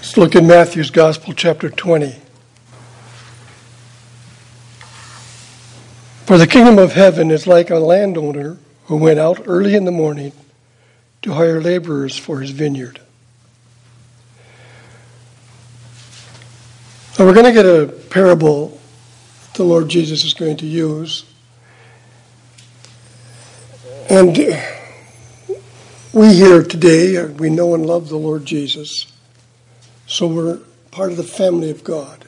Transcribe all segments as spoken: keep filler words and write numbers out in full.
Let's look at Matthew's Gospel, chapter twenty. For the kingdom of heaven is like a landowner who went out early in the morning to hire laborers for his vineyard. Now we're going to get a parable the Lord Jesus is going to use. And we here today, we know and love the Lord Jesus. So we're part of the family of God.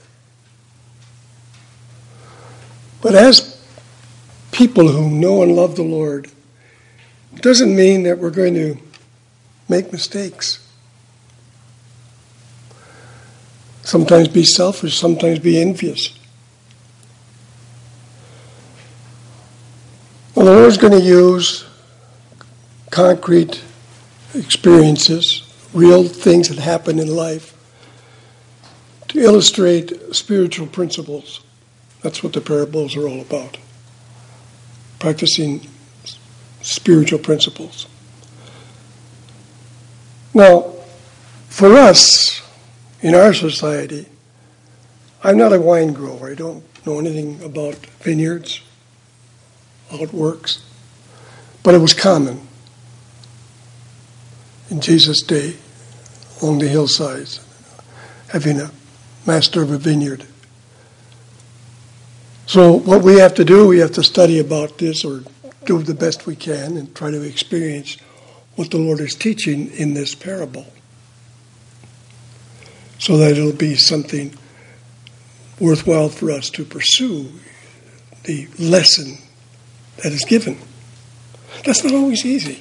But as people who know and love the Lord, it doesn't mean that we're going to make mistakes. Sometimes be selfish, sometimes be envious. Well, the Lord's going to use concrete experiences, real things that happen in life, to illustrate spiritual principles. That's what the parables are all about. Practicing spiritual principles. Now, for us, in our society, I'm not a wine grower. I don't know anything about vineyards, how it works. But it was common in Jesus' day, along the hillsides, having a master of a vineyard. So what we have to do, we have to study about this or do the best we can and try to experience what the Lord is teaching in this parable, so that it'll be something worthwhile for us to pursue the lesson that is given. That's not always easy.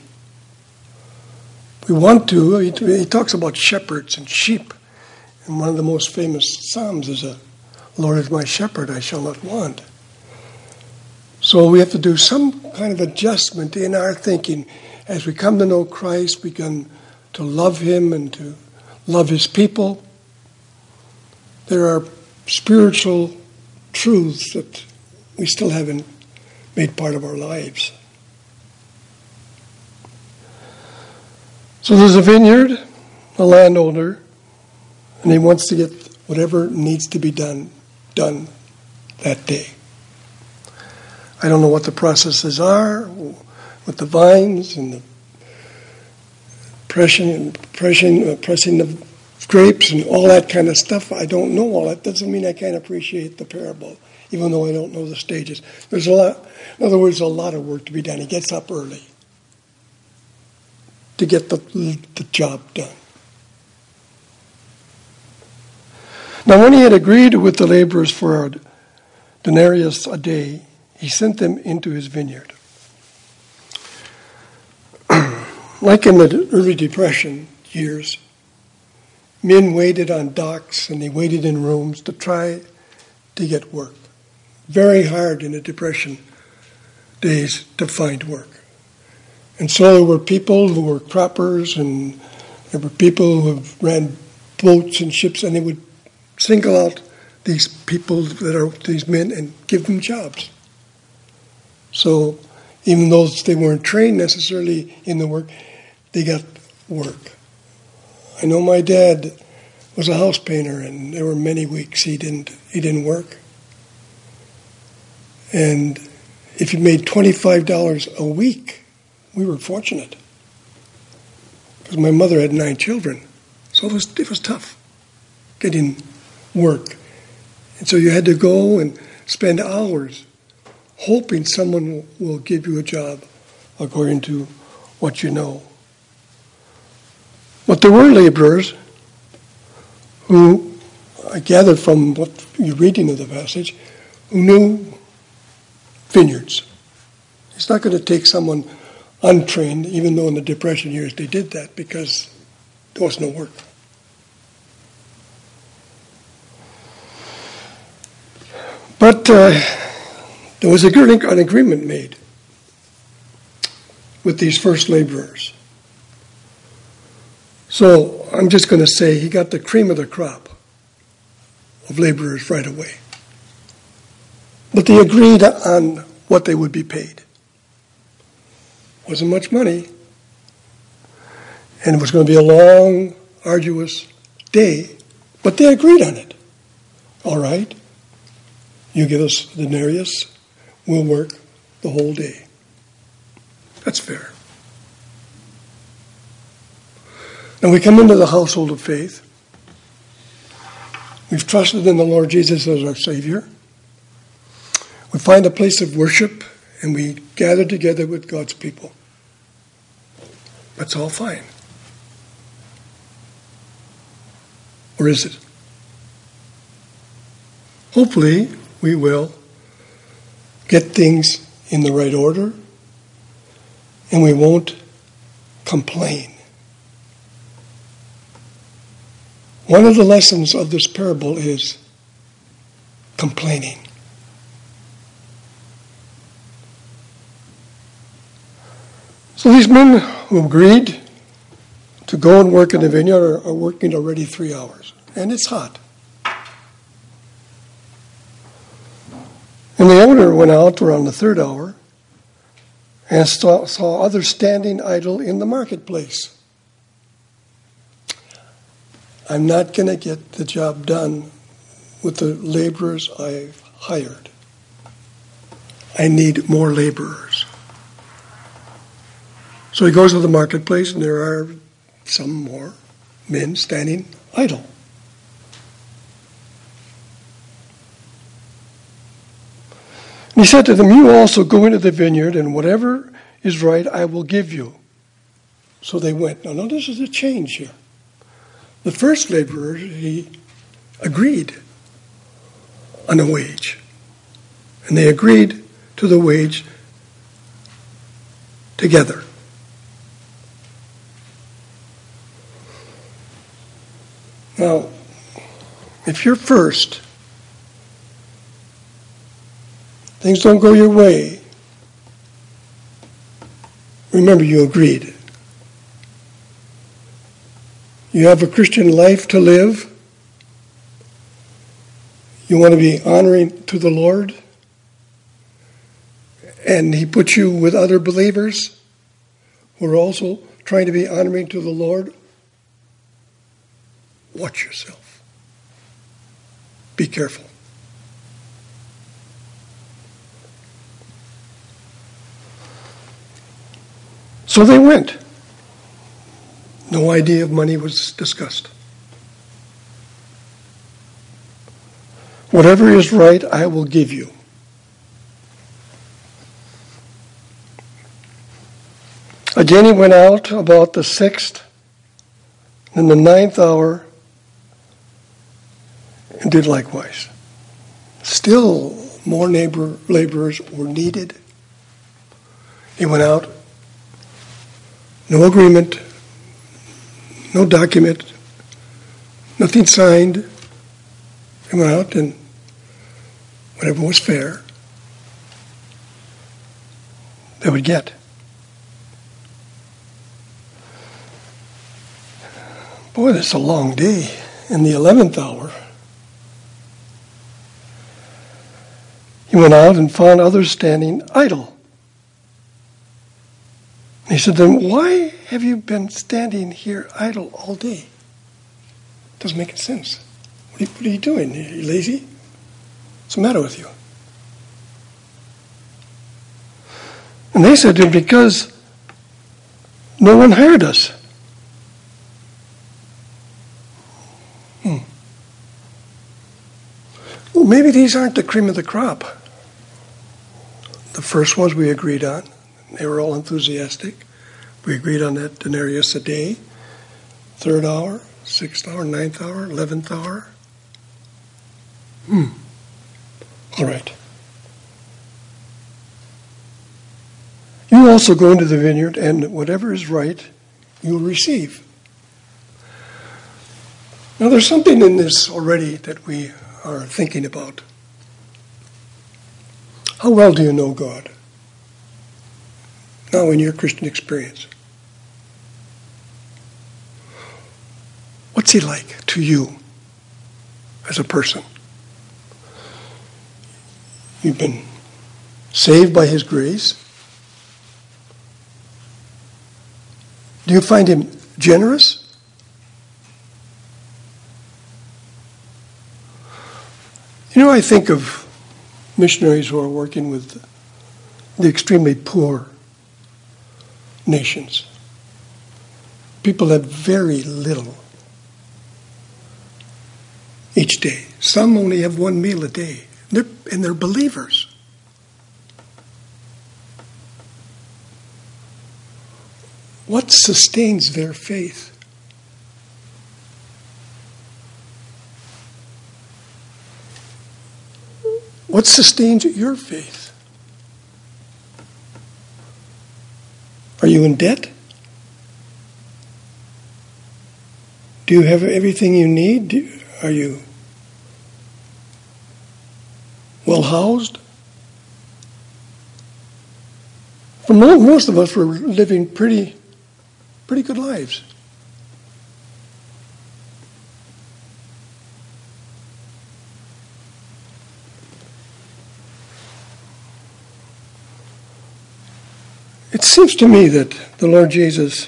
We want to. He, he talks about shepherds and sheep. And one of the most famous Psalms is, a, Lord is my shepherd, I shall not want. So we have to do some kind of adjustment in our thinking. As we come to know Christ, we come to love Him and to love His people. There are spiritual truths that we still haven't made part of our lives. So there's a vineyard, a landowner, and he wants to get whatever needs to be done, done that day. I don't know what the processes are with the vines and the pressing, pressing, uh, pressing the grapes and all that kind of stuff. I don't know all that. Doesn't mean I can't appreciate the parable, even though I don't know the stages. There's a lot, in other words, a lot of work to be done. He gets up early to get the, the job done. Now, when he had agreed with the laborers for a denarius a day, he sent them into his vineyard. Like in the early Depression years, men waited on docks and they waited in rooms to try to get work. Very hard in the Depression days to find work. And so there were people who were croppers, and there were people who ran boats and ships, and they would single out these people that are these men and give them jobs. So even though they weren't trained necessarily in the work, they got work. I know my dad was a house painter, and there were many weeks he didn't he didn't work. And if he made twenty-five dollars a week, we were fortunate, because my mother had nine children, so it was it was tough getting work. And so you had to go and spend hours hoping someone will give you a job according to what you know. But there were laborers who, I gather from what you're reading of the passage, who knew vineyards. It's not going to take someone untrained, even though in the Depression years they did that, because there was no work. But uh, there was a, an agreement made with these first laborers. So I'm just going to say he got the cream of the crop of laborers right away. But they agreed on what they would be paid. Wasn't much money. And it was going to be a long, arduous day But they agreed on it. All right, you give us a denarius, we'll work the whole day. That's fair. Now we come into the household of faith. We've trusted in the Lord Jesus as our Savior. We find a place of worship and we gather together with God's people. That's all fine. Or is it? Hopefully, we will get things in the right order and we won't complain. One of the lessons of this parable is complaining. So these men who agreed to go and work in the vineyard are, are working already three hours, and it's hot. And the owner went out around the third hour and saw, saw others standing idle in the marketplace. I'm not going to get the job done with the laborers I've hired. I need more laborers. So he goes to the marketplace, and there are some more men standing idle. And he said to them, you also go into the vineyard, and whatever is right I will give you. So they went. Now notice there's a change here. The first laborer, he agreed on a wage. And they agreed to the wage together. Now, if you're first, things don't go your way, remember you agreed. You have a Christian life to live. You want to be honoring to the Lord. And he puts you with other believers who are also trying to be honoring to the Lord. Watch yourself. Be careful. So they went. No idea of money was discussed. Whatever is right, I will give you. Again he went out about the sixth and the ninth hour and did likewise. Still more labor, laborers were needed. He went out, no agreement, no document, nothing signed. He went out and whatever was fair, they would get. Boy, that's a long day. In the eleventh hour, he went out and found others standing idle. He said, then why have you been standing here idle all day? Doesn't make any sense. What are you, what are you doing? Are you lazy? What's the matter with you? And they said to him, because no one hired us. Hmm. Well, maybe these aren't the cream of the crop. The first ones we agreed on. They were all enthusiastic. We agreed on that denarius a day. Third hour, sixth hour, ninth hour, eleventh hour. Hmm. All right. You also go into the vineyard, and whatever is right, you'll receive. Now, there's something in this already that we are thinking about. How well do you know God? Now, in your Christian experience. What's he like to you as a person? You've been saved by his grace. Do you find him generous? You know, I think of missionaries who are working with the extremely poor nations. People have very little each day. Some only have one meal a day, they're, and they're believers. What sustains their faith? What sustains your faith? Are you in debt? Do you have everything you need? Do, are you well housed? For most of us, we're living pretty, pretty good lives. It seems to me that the Lord Jesus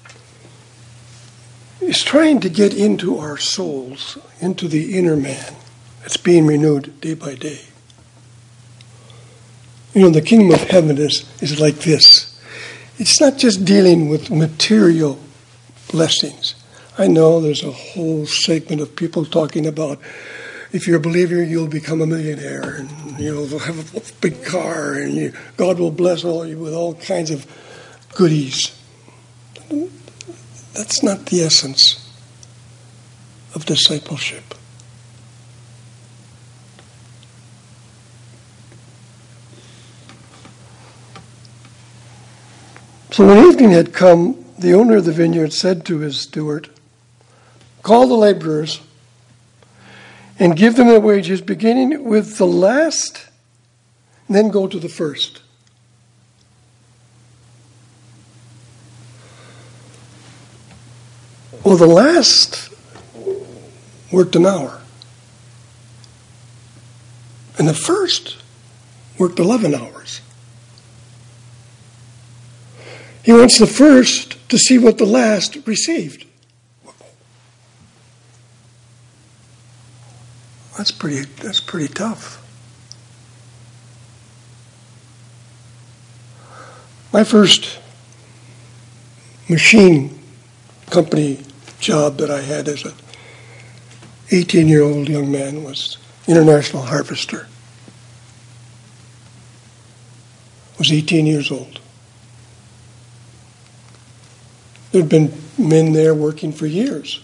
is trying to get into our souls, into the inner man that's being renewed day by day. You know, the kingdom of heaven is, is like this. It's not just dealing with material blessings. I know there's a whole segment of people talking about if you're a believer, you'll become a millionaire, and you'll have a big car, and you, God will bless all you with all kinds of goodies. That's not the essence of discipleship. So when evening had come, the owner of the vineyard said to his steward, "Call the laborers and give them their wages, beginning with the last, and then go to the first." Well, the last worked an hour, and the first worked eleven hours. He wants the first to see what the last received. That's pretty, that's pretty tough. My first machine company job that I had as an eighteen-year-old young man was International Harvester. I was eighteen years old. There'd been men there working for years.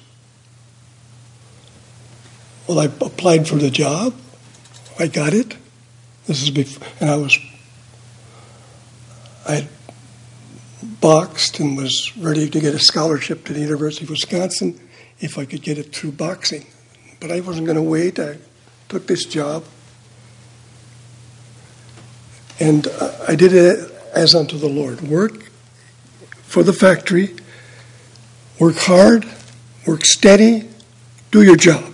Well, I applied for the job. I got it. This is before, and I was, I had boxed and was ready to get a scholarship to the University of Wisconsin if I could get it through boxing. But I wasn't going to wait. I took this job. And I did it as unto the Lord. Work for the factory. Work hard. Work steady. Do your job.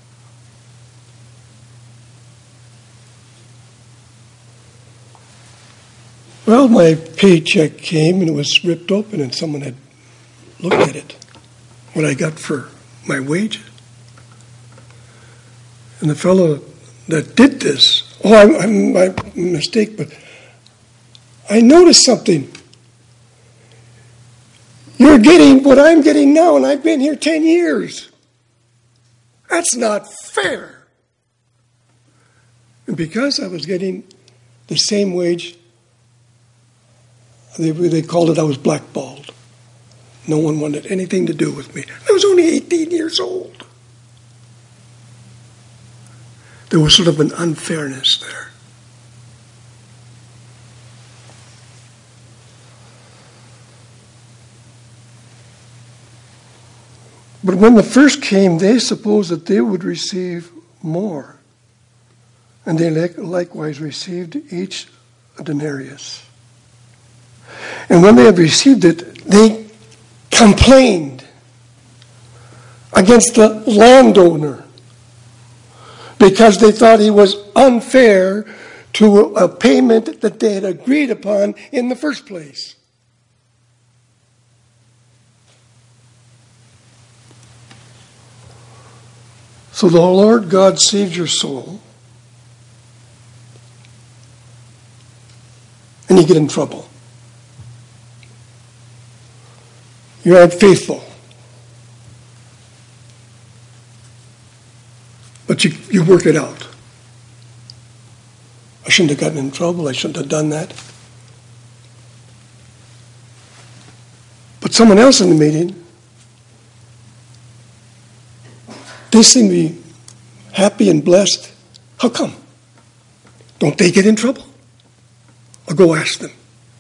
Well, my paycheck came and it was ripped open and someone had looked at it, what I got for my wages. And the fellow that did this, oh, I'm, I'm my mistake, but I noticed something. You're getting what I'm getting now, and I've been here ten years. That's not fair. And because I was getting the same wage, They, they called it I was blackballed. No one wanted anything to do with me. I was only eighteen years old. There was sort of an unfairness there. But when the first came, they supposed that they would receive more. And they likewise received each a denarius. And when they had received it, they complained against the landowner because they thought he was unfair to a payment that they had agreed upon in the first place. So the Lord God saved your soul and you get in trouble. You aren't faithful. But you, you work it out. I shouldn't have gotten in trouble. I shouldn't have done that. But someone else in the meeting, they seem to be happy and blessed. How come? Don't they get in trouble? I'll go ask them.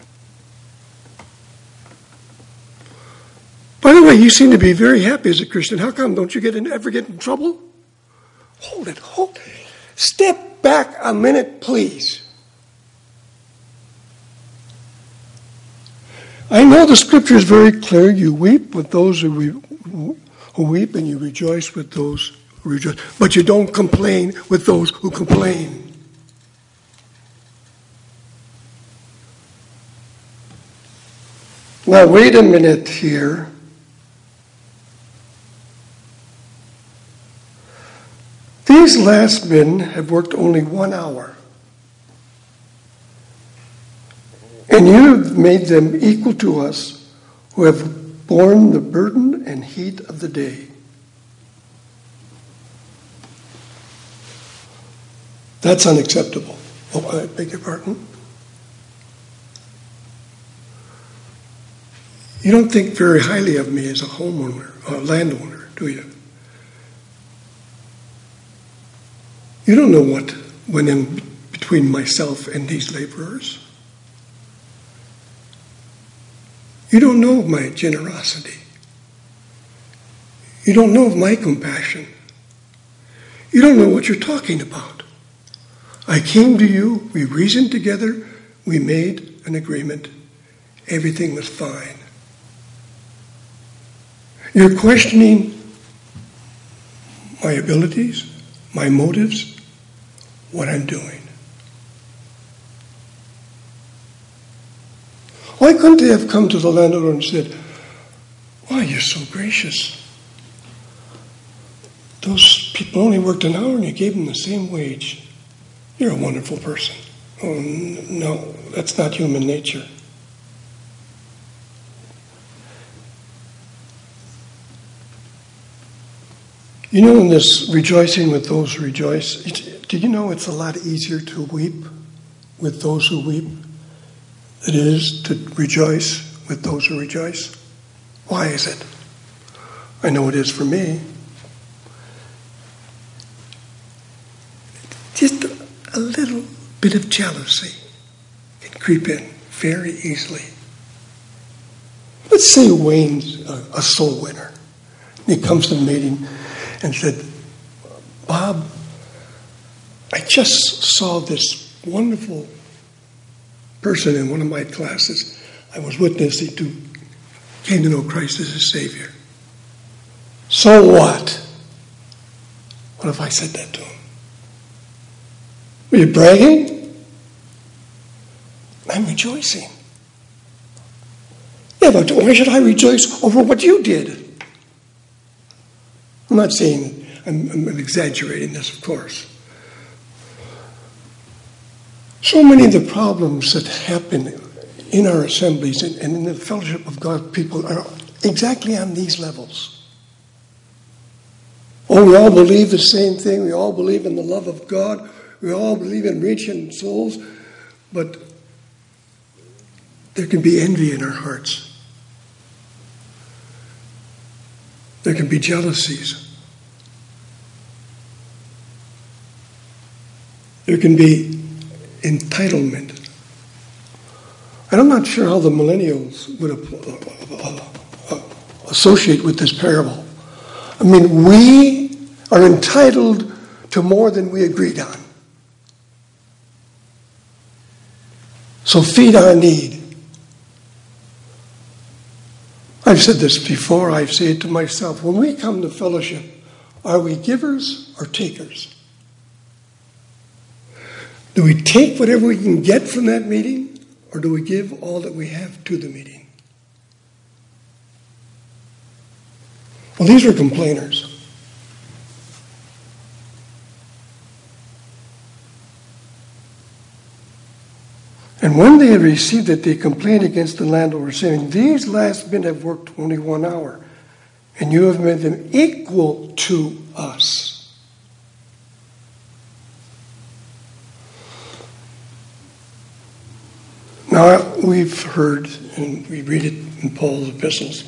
By the way, you seem to be very happy as a Christian. How come? Don't you get in, ever get in trouble? Hold it, hold it. Step back a minute, please. I know the scripture is very clear. You weep with those who, re- who weep, and you rejoice with those who rejoice. But you don't complain with those who complain. Now, wait a minute here. These last men have worked only one hour. And you have made them equal to us who have borne the burden and heat of the day. That's unacceptable. Oh, I beg your pardon? You don't think very highly of me as a homeowner, a landowner, do you? You don't know what went in between myself and these laborers. You don't know of my generosity. You don't know of my compassion. You don't know what you're talking about. I came to you, we reasoned together, we made an agreement. Everything was fine. You're questioning my abilities, my motives, what I'm doing. Why couldn't they have come to the landowner and said, "Why, you're so gracious. Those people only worked an hour and you gave them the same wage. You're a wonderful person." Oh, no, that's not human nature. You know, in this rejoicing with those who rejoice, do you know it's a lot easier to weep with those who weep than it is to rejoice with those who rejoice? Why is it? I know it is for me. Just a, a little bit of jealousy can creep in very easily. Let's say Wayne's a, a soul winner. He comes to the meeting and said, "Bob, I just saw this wonderful person in one of my classes I was witnessing to came to know Christ as his Savior." So what? What if I said that to him? Were you bragging? I'm rejoicing. Yeah, but why should I rejoice over what you did? I'm not saying, I'm, I'm exaggerating this, of course. So many of the problems that happen in our assemblies and, and in the fellowship of God people are exactly on these levels. Oh, we all believe the same thing. We all believe in the love of God. We all believe in reaching souls. But there can be envy in our hearts. There can be jealousies. There can be entitlement. And I'm not sure how the millennials would associate with this parable. I mean, we are entitled to more than we agreed on. So feed our need. I've said this before, I say it to myself. When we come to fellowship, are we givers or takers? Do we take whatever we can get from that meeting, or do we give all that we have to the meeting? Well, these are complainers. And when they had received it, they complained against the landowner, saying, these last men have worked only one hour, and you have made them equal to us. Now, we've heard, and we read it in Paul's epistles,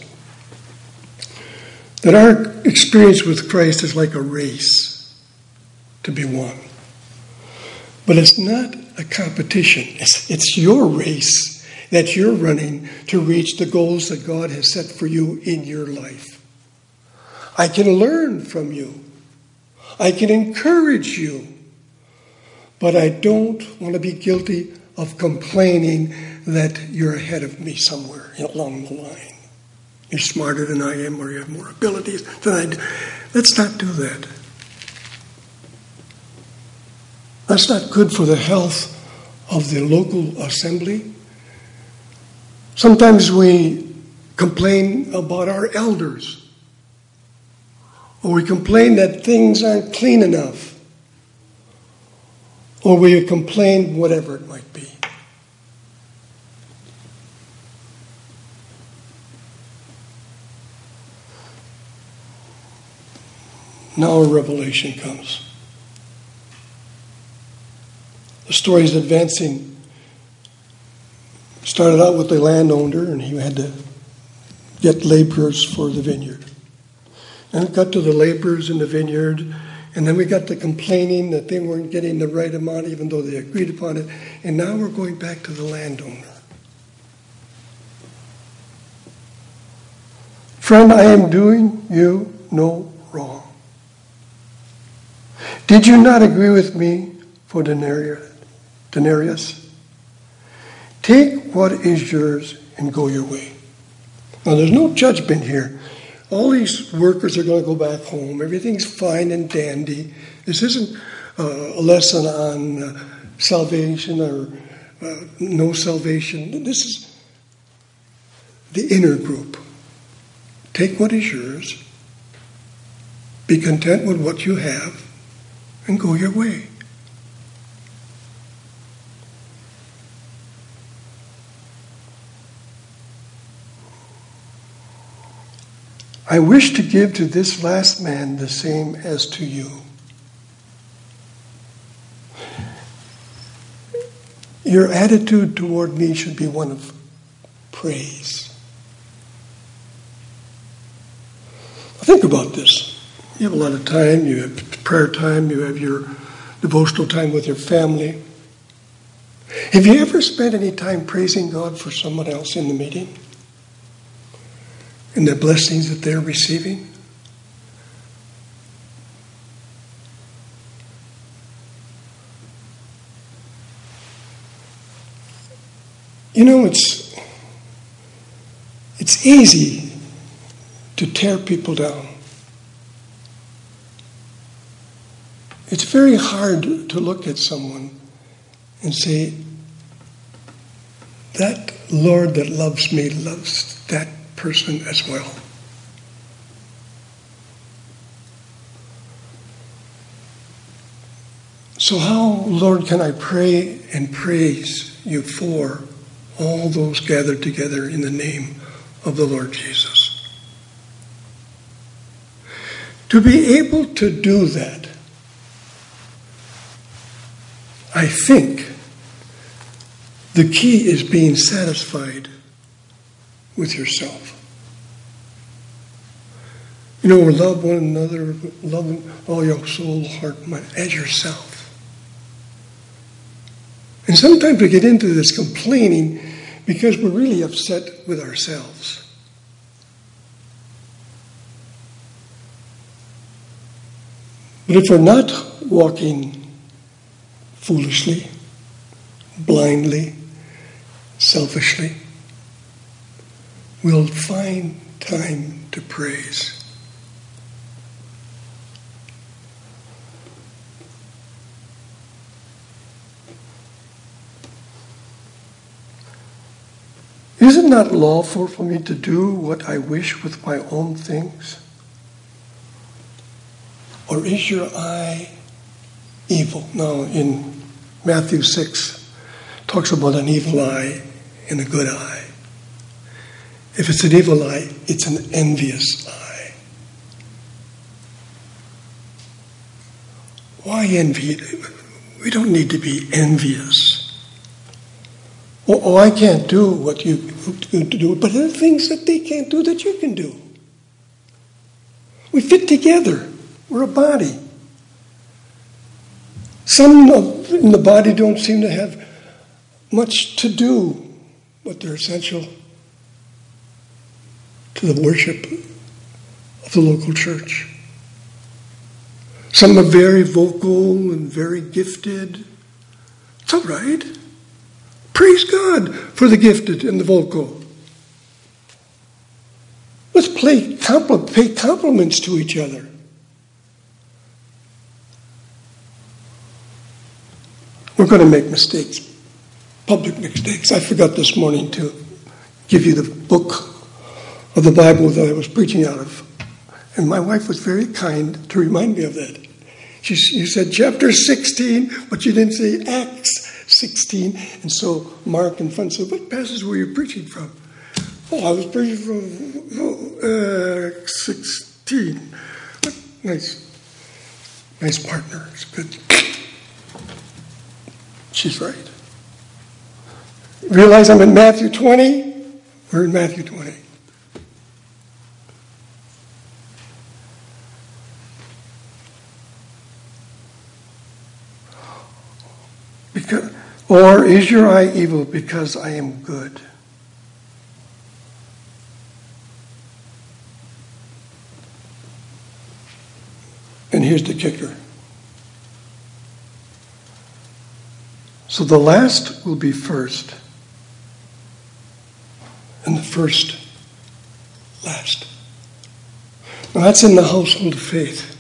that our experience with Christ is like a race to be won. But it's not a competition. It's, it's your race that you're running to reach the goals that God has set for you in your life. I can learn from you. I can encourage you. But I don't want to be guilty of complaining that you're ahead of me somewhere along the line. You're smarter than I am, or you have more abilities than I do. Let's not do that. That's not good for the health of the local assembly. Sometimes we complain about our elders, or we complain that things aren't clean enough, or we complain whatever it might be. Now a revelation comes. The story is advancing. Started out with the landowner, and he had to get laborers for the vineyard. And it got to the laborers in the vineyard, and then we got to complaining that they weren't getting the right amount, even though they agreed upon it. And now we're going back to the landowner. Friend, I am doing you no wrong. Did you not agree with me for denarius? Take what is yours and go your way. Now, there's no judgment here. All these workers are going to go back home. Everything's fine and dandy. This isn't uh, a lesson on uh, salvation or uh, no salvation. This is the inner group. Take what is yours. Be content with what you have and go your way. I wish to give to this last man the same as to you. Your attitude toward me should be one of praise. Think about this. You have a lot of time, you have prayer time, you have your devotional time with your family. Have you ever spent any time praising God for someone else in the meeting? And the blessings that they're receiving? You know, it's it's easy to tear people down. It's very hard to look at someone and say, that Lord that loves me loves that person as well. So how, Lord, can I pray and praise you for all those gathered together in the name of the Lord Jesus? To be able to do that, I think the key is being satisfied with yourself. You know, love one another, love all your soul, heart, mind, as yourself. And sometimes we get into this complaining because we're really upset with ourselves. But if we're not walking foolishly, blindly, selfishly, we'll find time to praise. Is it not lawful for me to do what I wish with my own things? Or is your eye evil? Now, in Matthew six talks about an evil eye and a good eye. If it's an evil eye, it's an envious eye. Why envy? We don't need to be envious. Oh, oh I can't do what you do, but there are things that they can't do that you can do. We fit together. We're a body. Some in the body don't seem to have much to do, but they're essential to the worship of the local church. Some are very vocal and very gifted. It's all right. Praise God for the gifted and the vocal. Let's play compl- pay compliments to each other. We're going to make mistakes, public mistakes. I forgot this morning to give you the book of the Bible that I was preaching out of. And my wife was very kind to remind me of that. She, you said chapter sixteen, but you didn't say Acts sixteen. And so Mark and Fun said, what passage were you preaching from? Oh, I was preaching from oh, uh, sixteen. Nice. Nice partner. It's good. She's right. Realize I'm in Matthew twenty? We're in Matthew twenty. Because, or is your eye evil because I am good? And here's the kicker. So the last will be first, and the first last. Now that's in the household of faith.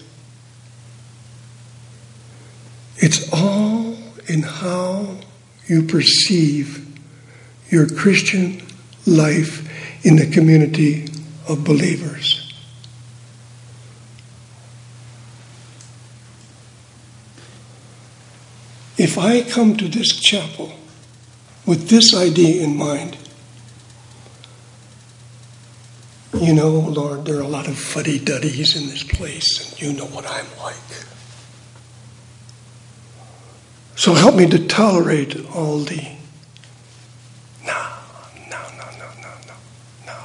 It's all in how you perceive your Christian life in the community of believers. If I come to this chapel with this idea in mind, you know, Lord, there are a lot of fuddy-duddies in this place, and you know what I'm like. So help me to tolerate all the no, no, no, no, no, no, no.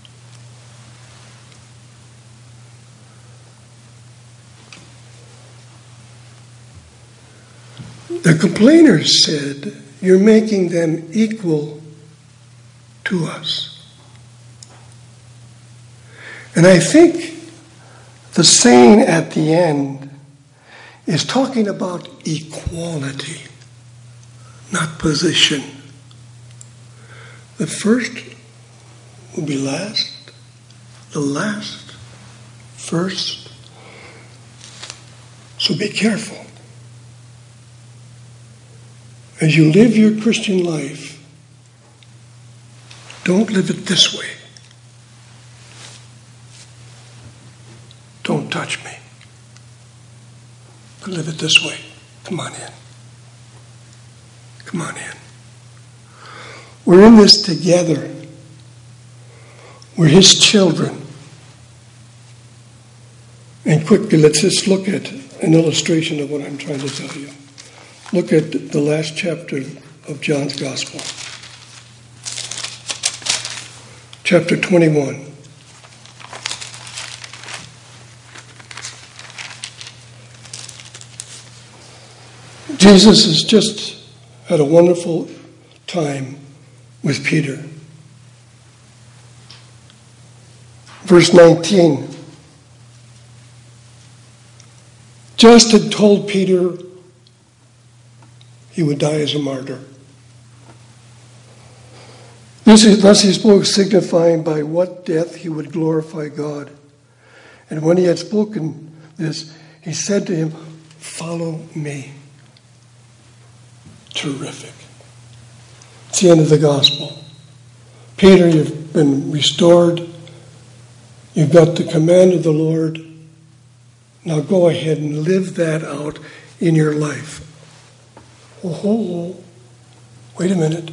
The complainers said, you're making them equal to us. And I think the saying at the end is talking about equality, not position. The first will be last, the last first. So be careful. As you live your Christian life, don't live it this way. Don't touch me. But live it this way. Come on in. Come on in. We're in this together. We're His children. And quickly, let's just look at an illustration of what I'm trying to tell you. Look at the last chapter of John's Gospel. Chapter twenty-one. Jesus has just had a wonderful time with Peter. Verse nineteen. Just had told Peter he would die as a martyr. This is, thus he spoke, signifying by what death he would glorify God. And when he had spoken this, he said to him, follow me. Terrific. It's the end of the gospel. Peter, you've been restored. You've got the command of the Lord. Now go ahead and live that out in your life. Oh, Wait a minute.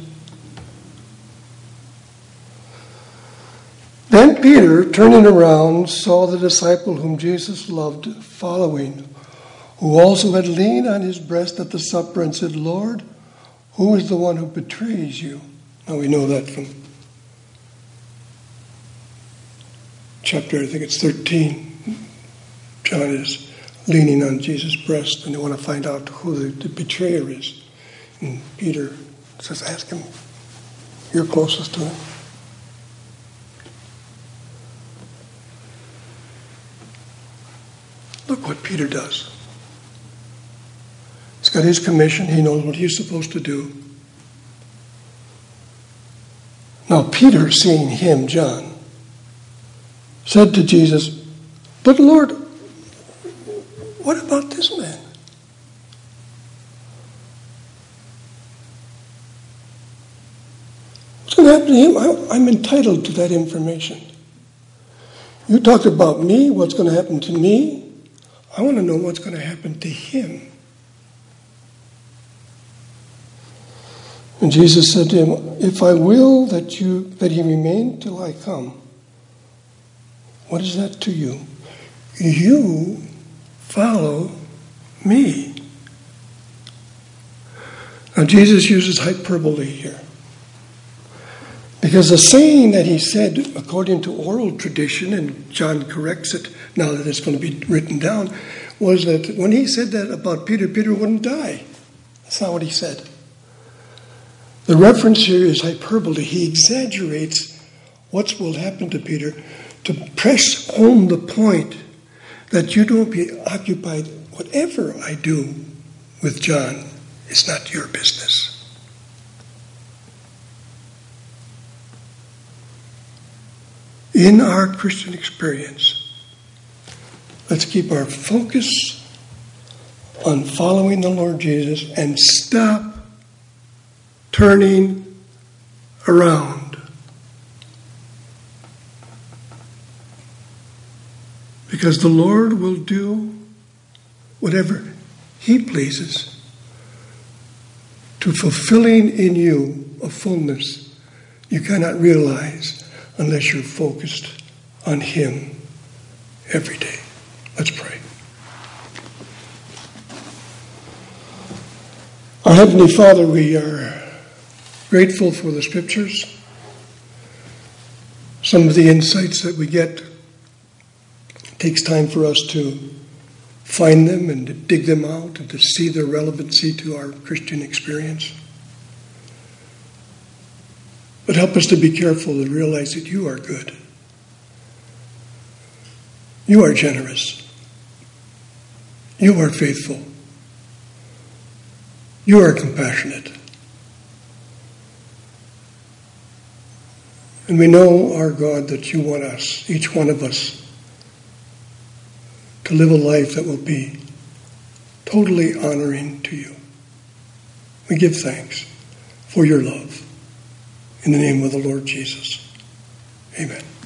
Then Peter, turning around, saw the disciple whom Jesus loved following, who also had leaned on his breast at the supper and said, Lord, who is the one who betrays you? Now we know that from chapter, I think it's thirteen. John is leaning on Jesus' breast, and they want to find out who the, the betrayer is. And Peter says, ask him. You're closest to him. Look what Peter does. He's got his commission. He knows what he's supposed to do. Now Peter, seeing him, John, said to Jesus, but Lord, what about this man? What's going to happen to him? I, I'm entitled to that information. You talked about me, what's going to happen to me. I want to know what's going to happen to him. And Jesus said to him, if I will that you that he remain till I come, what is that to you? You follow me. Now Jesus uses hyperbole here. Because the saying that he said, according to oral tradition, and John corrects it now that it's going to be written down, was that when he said that about Peter, Peter wouldn't die. That's not what he said. The reference here is hyperbole. He exaggerates what will happen to Peter to press home the point that you don't be occupied. Whatever I do with John is not your business. In our Christian experience, let's keep our focus on following the Lord Jesus and stop turning around. Because the Lord will do whatever He pleases to fulfilling in you a fullness you cannot realize unless you're focused on Him every day. Let's pray. Our Heavenly Father, we are grateful for the Scriptures. Some of the insights that we get, it takes time for us to find them and to dig them out and to see their relevancy to our Christian experience. But help us to be careful to realize that you are good. You are generous. You are faithful. You are compassionate. And we know, our God, that you want us, each one of us, to live a life that will be totally honoring to you. We give thanks for your love. In the name of the Lord Jesus. Amen.